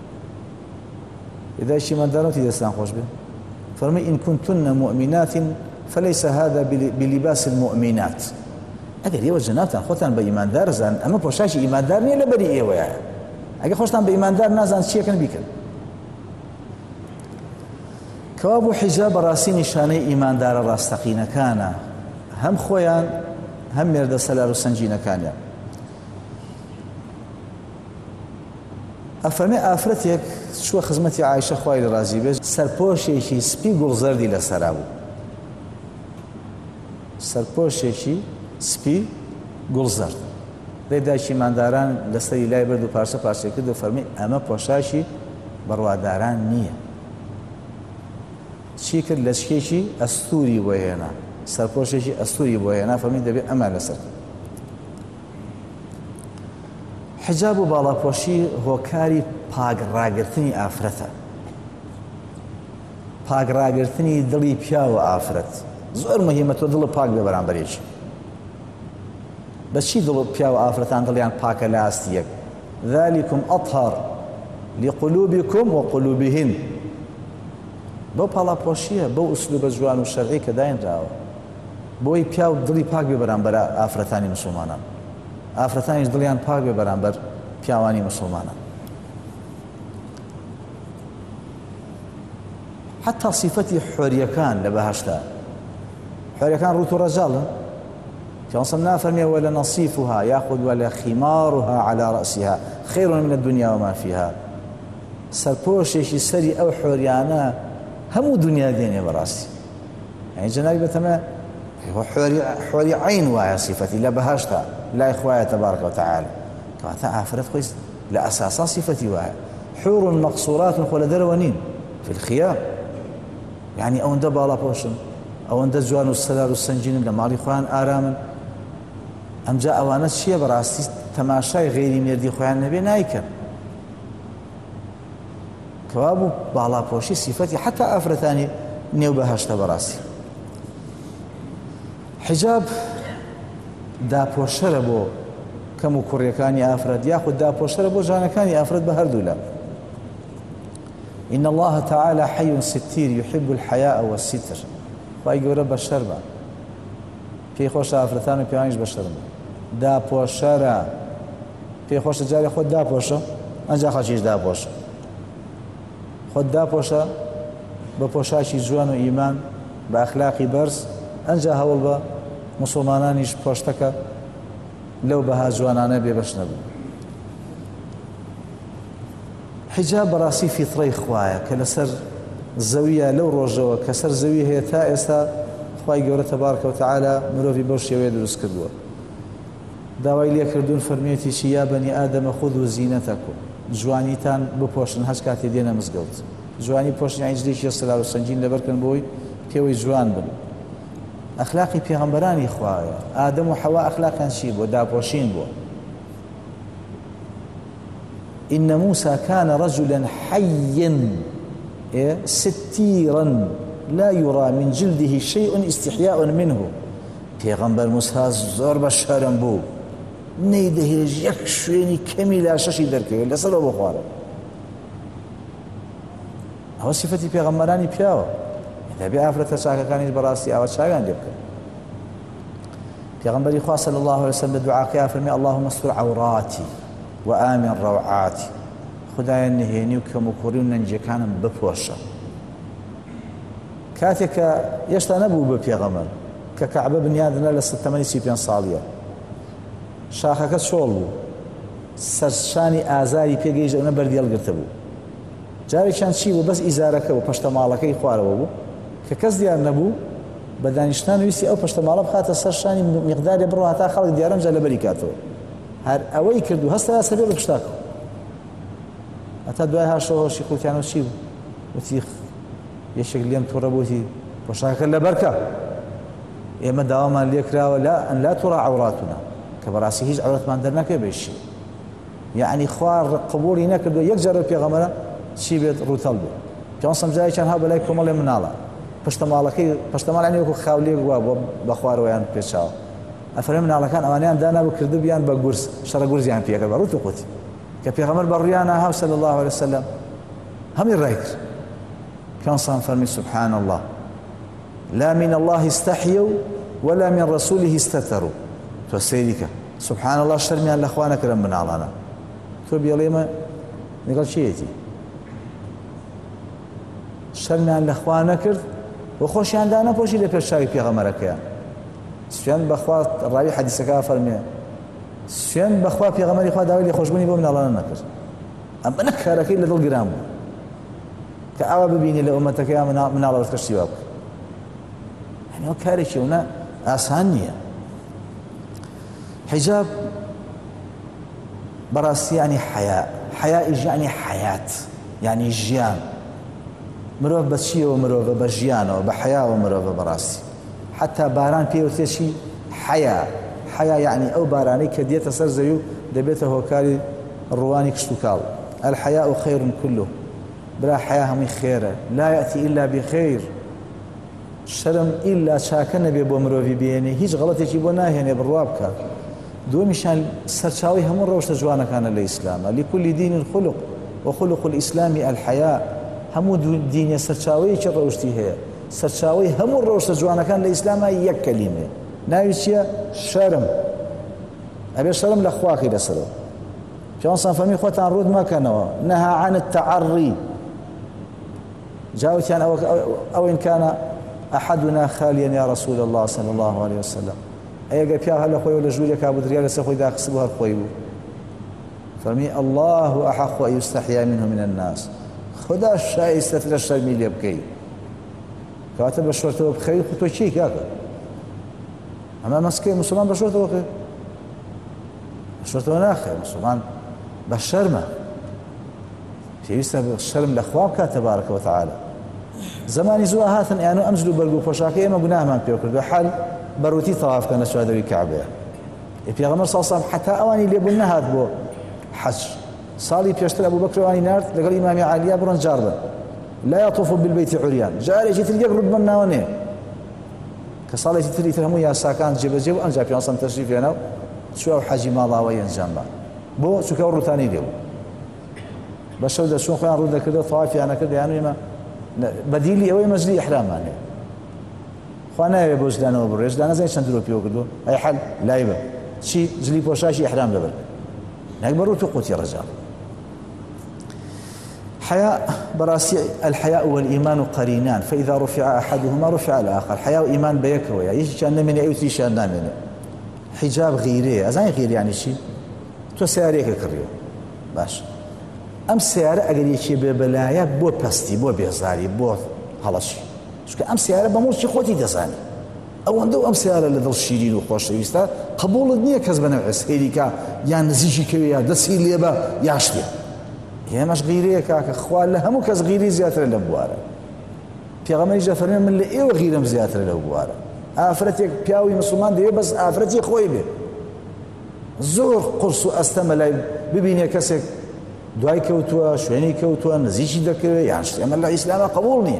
دایکی ماندارەتی دەستان خۆش بێ فەرمێ ئین كنتن مؤمنات فليس هذا بلباس المؤمنات ئەگەر ئێوە جەنابتان خۆتان بە ئیماندار زان ئەمە پۆشاکی ئیماندار نییە لەبەری ئێوەیە ئەگەر خۆشتان بە ئیماندار نازان چیەکەن بیکەن کەوا بوو حیجاب بەڕاستی نیشانەی ئیماندارە ڕاستەقینەکانە هەم خۆیان هەم مێردە سەلار و سەنجینەکانیان. ئەفەرمێ ئافرەتێک چووە خزمەتی عایشە خوای لە ڕازی بێت، سەرپۆشێکی سپی گوڵزەردی لەسەرا بوو، سەرپۆشێکی سپی گوڵزەرد. ڕێداکی مانداران لەسەری لای بەرد و پارچە پارچە کرد و فەرمی ئەمە پۆشاکی بڕواداران نییە. چی کرد؟ لەشکێکی ئەستوری بۆ هێنا، سەرپۆشێکی ئەستوری بۆ هێنا، فەرمی دەبێت ئەمە لەسەر. حجاب و باڵاپۆشی هۆکاری پاگڕاگرتنی ئافرەتە، پاگڕاگرتنی دڵی پیا و ئافرەت. زۆر مهمە تۆ دڵ پاک بێ بەرامبەرێکی. بەچی دڵ پیا و ئافرەتان دڵیان پاکە لە ئاستی یەک؟ ذلكم أطهر لقلوبكم وقلوبهن. بەو پاڵاپۆشیە، بەو ئوسلوبە جوان و شەرعی کە داینراوە بۆی پیا و دڵی پاک بێ بەرامبەر ئافرەتانی مسلمانان، ئافرەتانیش دڵیان پاک بێ بەرامبەر پیاوانی مسلمانان. حتا صفەتی حۆریەکان لە بەهەشتا، حۆریەکان ڕوت و ڕەجاڵن. پیامبەر نافەرمێ ولا نصيفها ياخذ ولا خمارها على رأسها خير من الدنيا وما فيها. سەرپۆشێکی سەری ئەو حۆریانە هەموو دنیا دێنێ بەڕاستی. یعنی جەنابی بەتەمە حۆری عین وایە صفەتی لە بەهەشتا لای خوایە تەبارەکە وتەعالە. کەواتە ئافرەت خۆی لە ئەساسا صفەتی وایە. حور مەقصورات خۆ لە دەرەوە نین في الخیام، یعنی ئەوەندە باڵاپۆشن، ئەوەندە جوان و سەلار و سەنجینن، لە ماڵی خۆیان ئارامن. ئەمجا ئەوانە چییە؟ بەڕاستی تەماشای غێری مێردی خۆیان نەبێ نایکەن. کەوا بوو باڵاپۆشی صفەتی حتا ئافرەتانی نێو بەهەشتە بەڕاستی. حجاب داپۆشەرە بۆ کەم و کوڕیەکانی ئافرەت، یاخود داپۆشەرە بۆ ژانەکانی ئافرەت بە هەردوو لە. إن الله تعالى حي ستير يحب الحياء والستر. خی گەورە بەشەر بە، پێی خۆشە ئافرەتان و پیاوانیش بەشەر بن. داپۆشەرە، پێی خۆشە جارێ خۆت داپۆشە، ئەنجا خەڵکیش داپۆشە. خۆت داپۆشە بە پۆشاکی جوان و ئیمان، بە ئەخلاقی بەرز، ئەنجا هەوڵ بە مسلمانانیش پۆشتەکە لەو بەها جوانانە بێبەش نەبوو. حجاب بەڕاستی فیتڕەی خوایە کە لەسەر زەویە لەو ڕۆژەوە کە سەر زەوی هەیە تا ئێستا خوای گەورە تەبارەکە وتەعالە مرۆڤی بەو شێوەیە دروست کردووە. داوای لێکردوون فەرمێتی چی یا بەنی ئادەمە خودو زینەتەکم، جوانیتان بپۆشن هەچ کاتێ دێنە مزگەوت. جوانی پۆشتنی هیچ سەلار و سەنجین لەبەرکەن بۆی پێوەی جوان بن. ئەخلاقی پێغەمبەرانی خوایە. ئادەم و حەوا ئەخلاقیان چی بووە؟ داپۆشین بووە. إن موسى كان رجلا حيا ستيرا لا يرى من جلده شيء استحياء منه. پێغەمبەر موسا زۆر بە شەرم بوو، نەیدەهێژ یەک شوێنی کەمی لاشەشی دەرکەوێت لەسەرەوە بخوارە. ئەوە صفەتی پێغەمبەرانی پیاوە. دەبێ ئافرەتە چاکەکانیش بەڕاستی ئەوە چاویان لێ بکەن. پێغەمبەری خوا صلی الله علیه وسلم لە دوعاکەیە فەرمێ اللهم استر عوراتي وآمن روعاتي. خدایە نهێنی و کەم و کوڕی و نەنجەکانم بپۆشە. کاتێک کە هێشتا نەبوو بە پێغەمبەر کە کەعبە بنیادنە لە تەمەنی سی پێنج ساڵیە، شاخەکە چۆڵ بوو، سەرشانی ئازاری پێگەیشت، ئەوە بەردی هەڵگرتە بوو. جارێکیان چی بوو؟ بەس ئیزارەکە و پەشتەماڵەکەی خوارەوە بوو کە کەس دیار نەبوو بە دانیشتان ویستی ئەو پەشتەماڵە بخاتە سەرشانی میقدارێ بڕۆ هەتا خەڵک دیارەم جا لەبەری کاتەوە. هەر ئەوەی کردو هەستا سەبێ بە پشتاکەوە. هەتا دوای هاشەوە هەشی قوتیانەوە چی بوو؟ وتی یەکێک لێم تووڕە بووتی پۆشاکەکە لەبەرکە. ئێمە داوامان لێکراوە لا ئەن لا توڕە عەوراتنا، کە بەڕاستی هیچ عەورەتمان دەرنەکەوێ بێشی. یعنی خوا قبوڵی نەکردو یەک جارە پێغەمبەرە چی بێت؟ ڕووتەڵ بێت. پیامبەر جارێکیان هات بەلای کۆمەڵێ مناڵە، پشتەماڵەکەی پشتەماڵ یعنی وەکو خاولێک وا بۆ بە خوارەوەیان پێچاوە. ئەفەرمێ مناڵەکان ئەوانیان دانابوو کردبیان بە گورس، شەڕە گورزیان پێکرد بە ڕوت و قوتی کە پێغەمبەر بەڕوویان هاو صلی الله علیه وسلم هەمی ڕای کرد. پیامبەر فەرمی سبحان الله لا من الله استحيوا ولا من رسوله استتروا. تۆ سەیریکە سبحان الله شەرمیان لە خوا نەکردن مناڵانە، تۆ بێڵێمە لەگەڵ چیەتی؟ شەرمیان لە خوا نەکرد و خۆشیاندا نەپۆشی لە پێشچاوی پێغەمبەرەکەیان سوێن بەخوا ڕاوی حەدیسەکە فەرمێ سوێن بەخوا پێغەمبەری خوا داوای لێخۆشبوونی بۆ مناڵانە نەکرد ئەم بە نەکارەکەی لەدڵ گران بوو کە ئاوا ببینی لە ئومەتەکەیان مناڵەوەت کەشتی وا بکە یعنی ئەو کارێکی ئەوە ئاسان نییە حیجاب بەڕاستی یعنی حیا حیائیش یعنی حیات یعنی ژیان مرۆڤ بە چیەوە مرۆڤە بە ژیانەوە بە حیاوە مرۆڤە بەڕاستی حتا باران پێوتێ چی حیا حیا یعنی ئەو بارانەی کە دێتە سەر زەوی و دەبێتە هۆکاری ڕوانی کشت و کاڵ الحیاء خير كله بلا حیا هەمووی خێرە لا يأتي إلا بخير شەرم ئیلا چاکە نەبێ بۆ مرۆڤی بێنێ هیچ غەڵەتێکی بۆ ناهێنێ بڕوا بکە دووەمیشان سەرچاوی هەموو ڕەوشتە جوانەکانە لە ئیسلامە لكل دين خلق وخلق الإسلام الحياء هەموو دینە سەرچاوەیەکی ڕەوشتی هەیە سەرچاوەی هەموو ڕەوشتە جوانەکان لە ئیسلامە یەک کەلیمێ ناوی چییە شەرم ئەبێ شەرم لە خواکەی لەسەرەوە پیانسان فەرمی خۆتان ڕوود مەکەنەوە نەها عن التعڕی جاوتیان ئەو إن كان أحدنا خاليا يا رسول الله صلى الله عليه وسلم ئەگەر پیا هەر لە خۆی و لە ژوورێکا بودریا لەسەر خۆی داخست بوو هەر خۆی بوو فەرمی الله أحق أن يستحيا منه من الناس خدا شایستەترە شەرمی لێ بکەی کەواتە بە شۆرتەوە بخەوی تۆ چی کاکە ئەمە مەسکەی موسڵمان بە شۆرتەوە بخەوی بە شۆرتەوە ناخەوێ موسڵمان بە شەرمە پێویستە شەرم لە خوا بکات تەبارەکە وتەعالە زمانی زووە هاتن یانە ئەم جلو و بەرگ و پۆشاکە ئێمە گوناهمان پێ کردووە حال بەڕووتی تەواف بکەن لە چوادەوی کەعبەیە پێغەمبەر صلی الله علیه و سلم حتا ئەوانی لێبوون نەهات بۆ حەج ساڵی پێشتر ئەبوو بەکر ئەوانی نارد لەگەڵ ئیمامی عالیا بڕۆن جار بن لا يطوف بالبيت عريان جارێکی تر یەک ڕوود بناوە نێ کە ساڵێکی تری تر هەموو یاساکان جێبەجێ بوو ئەنجا پێ سەم تەشریف هێنا و چووە و حەجی ماڵاوەی ئەنجام با بۆ چونکە ئەو ڕوتانی لێبوو بە شەو دەچوون خۆیان ڕوو دەکردەوە تەوافیان نەکرد یان ئێمە بەدیلی ئەوەی مەجلی ئیحرامان هەیە خوا ناوێ بۆ ژدانەوە بڕێ ژدانە زای چەند درۆ پێوە کردووە ئەی حەل لای بە چی جلی پۆشاشی ئیحرام دەبەر نەک بە ڕوت و قوتی ڕەجاڵ حياء براسي الحياء والإيمان قرينان فإذا رفع أحدهما رفع الآخر حياء وإيمان بيكويا يجي كان من أيوتي شان نامنه حجاب غيري أزاي غير يعني شيء تو سياريك كريو باش أم سيارة أقل يشي ببلايا بو بستي بو بيزاري بو هلاش شو أم سيارة بموت شي خوتي دزاني أو عنده أم سيارة لذل شيرين وخوش يستا قبول الدنيا كذب نوعس هيليكا يعني نزيجي كويا دسي ليبا ياشتي هي مش غيرية كاك خوال لها مو كز غيري زيادة لبوارة في غمري جافرين من اللي إيوه غيرم زيادة لبوارة آفرتك بياوي مسلمان دي بس آفرتي خوي بي زور قرص أستمل ببيني كسك دعاي كوتوا شويني كوتوا نزيشي دكوي يعني شتي أما الله إسلام قبولني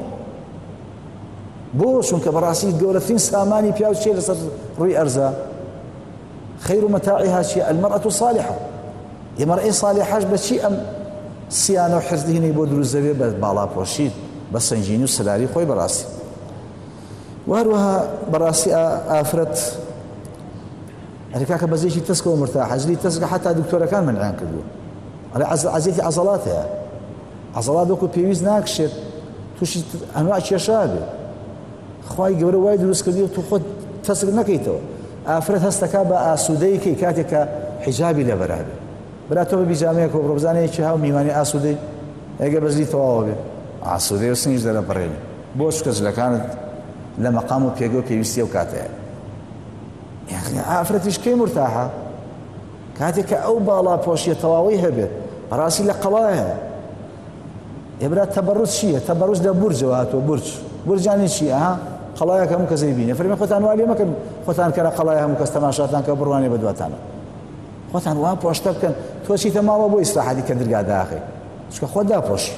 بوشون كبراسي دولتين ساماني بياو شيء لصر روي أرزا خير متاعها شيء المرأة صالحة يا مرأة صالحة بس شيء أم سیانە و حرزدهێنەی بۆ دروست دەبێت بە باڵاپۆشید بە سەنجینی و سەلاری خۆی بەڕاستی و هەروەها بەڕاستی ئافرەت هەرکاکە بەزێکی تەسکەوە مرتاحە جلی تەسکە حتا دکتۆرەکان منعیان کردووە ئەڵێ عەزیەتی عەزەڵات هەیە عەزەڵات وەکو پێویست ناکشێت تووشی ئەنواع کێشا بێت خوای گەورە وای دروست کردی و تو خۆت تەسک نەکەیتەوە ئافرەت هەستەکە بە ئاسوودەی کەی کاتێک کە حیجابی لەبەرا بێت برا تۆ ببی جامەیەک و ڕۆبزانەیەکی هاو میوانی ئاسوودەی ئەگە بەزلی تەواوە بێت ئاسوودەی و سنگیش دەرەپەڕێنی بۆ چکە جلەکانت لە مەقام و پێگە و پێویستیە و کاتەیە ئافرەتیش کەی مرتاحە کاتێک کە ئەو باڵا پۆشیە تەواوی هەبێت بەڕاستی لە قەڵایە ئێبرا تەبەڕوج چییە تەبەڕوج لە بورجەوە هاتووە بورج بورجانی چییە ها قەڵایەک هەموو کەسەی بینێ فەرمی خۆتان وا لێ مەکەن خۆتان کەرە قەڵای هەموو کەس تەماشاتان کە بڕوانێ بە دواتانە خۆتان وا پۆشتە بکەن تۆ چیتە ماوە بۆ ئیستراحەتی کە دەرگا داخی چکە خۆت داپۆشی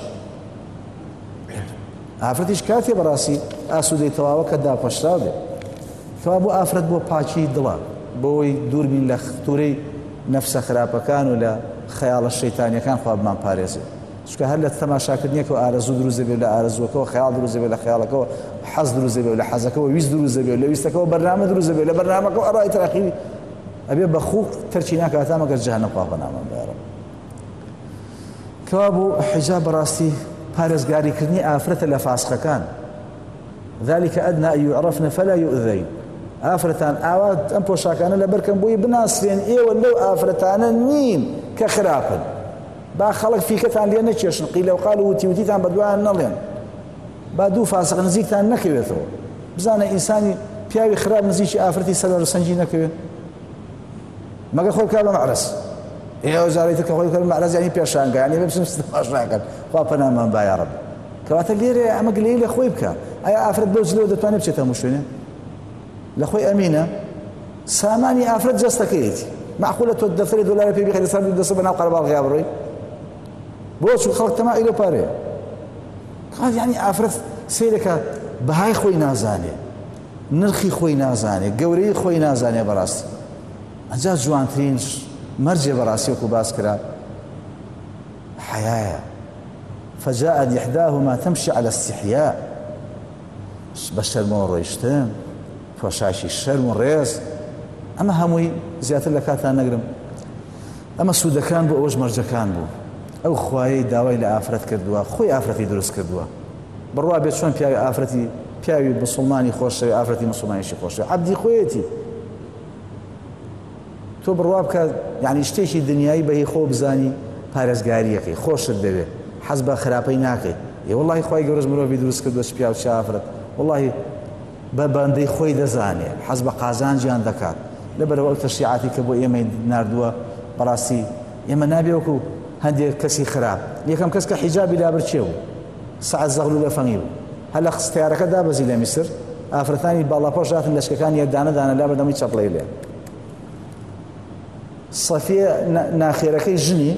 ئافرەتیش کاتێ بەڕاستی ئاسوودەی تەواوە کە داپۆشراو بێت تەوا بۆ ئافرەت بۆ پاکی دڵە بۆی دووربین لە توورەی نەفسە خراپەکان و لە خەیاڵە شەیتانیەکان خوا بمان پارێزێت چکە هەر لە تەماشاکردنیەکە و ئارەزوو دروست دەبێت لە ئارەزووەکەەوە خەیاڵ دروست دەبێت لە خەیاڵەکەەوە حەز دروست دەبێت لە حەزەکەەوە ویست دروست دەبێت لە ویستەکەەوە بەرنامە دروست دەبێت لە بەرنامەکەەوە ئەڕای تەراقیبی ئەبێ بە خوک تەرکی ناکاتە مەگەر جەهەنەم خوا بەنامە بێرە کەوا بوو حیجاب بەڕاستی پارێزگاریکردنی ئافرەتە لە فاسقەکان ذلك ئەدنى ئەن يعرفن فلا يؤذين ئافرەتان ئاوا ئەم پۆشاکانە لەبەرکەم بۆی بناسرێن ئێوە لەو ئافرەتانە نین کە خراپن با خەڵک فیکەتان لێ نەکێشن قیل و قال و وتی وتیتان بەدوایان نەڵێن با دوو فاسق نزیکتان نەکەوێتەوە بزانە ئینسانی پیاوی خراپ نزیکی ئافرەتی سەر سەنجی نەکەوێت مەگە خۆی بکات بە مەعرەس ئێوە جارێتە کە خۆی بکات بە مەعرەس یانی پێشانگە یانی بێ بچن ستەماش ناکەن خوا پەنامان با یا ڕەبی کەواتە لێرە ئەمە گلەیی لە خۆی بکە ئایا ئافرەت بەو جلەوە دەتوانێت بچێتە هەموو شوێنێ لە خۆی ئەمینە سامانی ئافرەت جەستەکەیەتی معقولە تۆ دەفتەری دۆلارە پێ بخەیتە سەر دەستە بەناو قەرەباڵغیا بڕۆی بۆ چون خەڵک تەماعی لەو پارەیە یعنی ئافرەت سەیرەکە بەهای خۆی نازانێ نرخی خۆی نازانێ گەورەی خۆی نازانێ بەڕاستی ئەجا جوانترین مەرجێ بەڕاستی وەکو باس کرا حەیایە فجاءت إحداهما تمشي على استحياء بەشەرمەوە ڕۆیشتن پۆشاکی شەرم و ڕێز ئەمە هەمووی زیاتر لە کاتان نەگرم ئەمە سوودەکان بوو ئەوەش مەرجەکان بوو ئەو خوایەی داوای لە ئافرەت کردووە خۆی ئافرەتی دروست کردووە بڕوا بێت چۆن پیاوی ئافرەتی پیاوی مسلمانی خۆشەوی ئافرەتی مسلمانیشی خۆشەوی عەبدی خۆیەتی تۆ بڕوا بکە یعنی شتێکی دنیایی بەهی خۆ بزانی پارێزگاریەکەی خۆشت دەوێت حەز بە خراپەی ناکەی ێ وەڵڵاهی خوای گەورەش مرۆڤی دروست کردووە چ پیا و چ ئافرەت وەڵڵاهی بە بەندەی خۆی دەزانێت حەز بە قازانجیان دەکات لەبەرەوە ئەو تەشریعاتی کە بۆ ئێمەی ناردووە بەڕاستی ئێمە نابێ وەکو هەندێک کەسی خراپ یەکەم کەس کە حیجابی لابرچێ بوو سەعەت زەغل و لەفەنگی بوو هەر لە ختیارەکە دابەزی لە میسر ئافرەتانی باڵاپۆش هاتن لەشکەکان یەک دانە دانە لا بەردەمی چەپڵەی لێ سەفیە ناخێرەکەی ژنی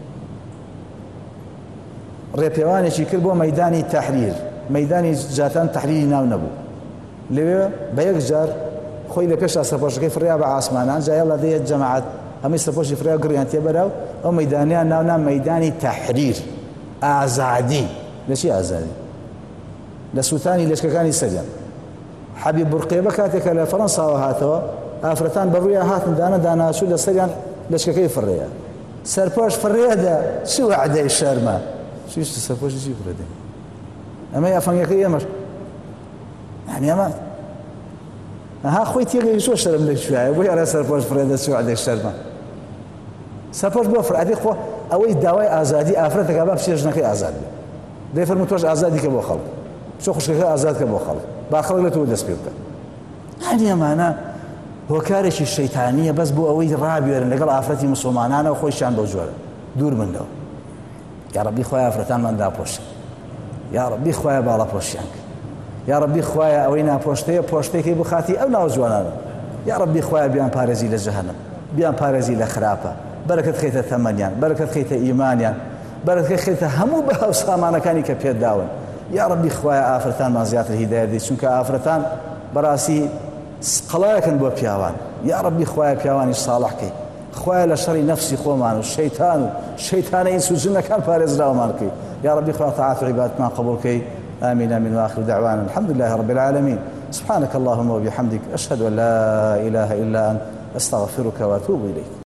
ڕێپێوانێکی کرد بۆ مەیدانی تەحریر مەیدانی جاتان تەحریری ناو نەبوو لەوێ بە یەک جار خۆی لە پێشا سەرپۆشەکەی فڕیا بە ئاسمانان جایە لە دەیەت جەماعەت هەمووی سەرپۆشی فریا گڕیان تێبەراو ئەو مەیدانیان ناونا مەیدانی تەحریر ئازادی لەچی ئازادی لە سووتانی لەشکەکانی سەریان حەبیب بورقێبە کاتێکە لە فەڕەنساوە هاتەوە ئافرەتان بەڕوویە هاتن دانە داناچوو لە سەریان لەشکەکەی فڕێیە سەرپۆش فڕێدە چ وەعدەی شەرمە چیشت سەرپۆشی چی فڕێدە ئەمە یافەنگەکەی ئێمەش یعنی ئەمە ئەها خۆی تێگەی زۆر شەرم لێ شوایە بۆی ئەرە سەرپۆش فڕێدە چ وەعدەی شەرمە سەرپۆش بۆ فرعەتی خۆ ئەوەی داوای ئازادی ئافرەتەکە با بچێ ژنەکەی ئازاد بێ دەیفەرموو تۆش ئازادی کە بۆ خەڵک بچۆ خوشکەکە ئازاد کە بۆ خەڵک با خەڵک لە تۆ دەست پێ بکە هەنی ئەمانە هۆکارێکی شەیتانیە بەس بۆ ئەوەی ڕابێرن لەگەڵ ئافرەتی مسلمانانەوە خۆیشان بەو جۆرە دوور بنەوە یا ڕەبی خوایە ئافرەتانمان داپۆشن یا ڕەبی خوایە باڵەپۆشیان کرد یا ڕەبی خوایە ئەوەی ناپۆشتەیە پۆشتێکی بخاتی ئەو ناو جوانانە یا ڕەبی خوایە بیان پارێزی لە جەهەنەم بیان پارێزی لە خراپە بەرەکەت خەیتە تەمەنیان بەرەکەت خەیتە ئیمانیان بەرەکەت خەیتە هەموو بە هەو سامانەکانی کە پێت داون یا ڕەبی خوایە ئافرەتانمان زیاتر هیدایەت دی چونکە ئافرەتان بەڕاستی قەڵایەکن بۆ پیاوان یا ڕەبی خوایە پیاوانیش ساڵحکەی خوایە لە شەڕی نەفسی خۆمان و شەیتان و شەیتانە ئینس و جنەکان پارێزراومان بکەی یا ڕەبی خوا تەعات و عیبادەتمان قبوڵ بکەی آمين آمين وآخر دعوانا الحمد لله رب العالمين سبحانك اللهم وبحمدك أشهد أن لا إله إلا أنت أستغفرك وأتوب إليك